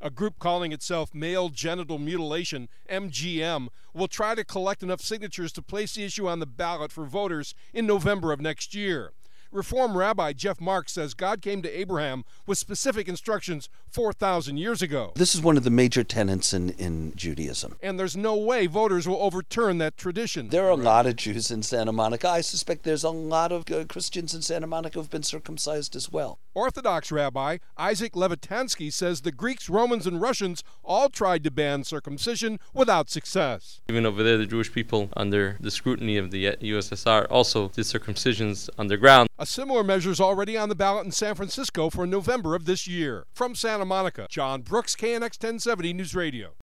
A group calling itself Male Genital Mutilation, MGM, will try to collect enough signatures to place the issue on the ballot for voters in November of next year. Reform Rabbi Jeff Marks says God came to Abraham with specific instructions 4,000 years ago. This is one of the major tenets in Judaism. And there's no way voters will overturn that tradition. There are a lot of Jews in Santa Monica. I suspect there's a lot of Christians in Santa Monica who've been circumcised as well. Orthodox Rabbi Isaac Levitansky says the Greeks, Romans, and Russians all tried to ban circumcision without success. Even over there, the Jewish people, under the scrutiny of the USSR, also did circumcisions underground. A similar measure is already on the ballot in San Francisco for November of this year. From Santa Monica, John Brooks, KNX 1070 News Radio.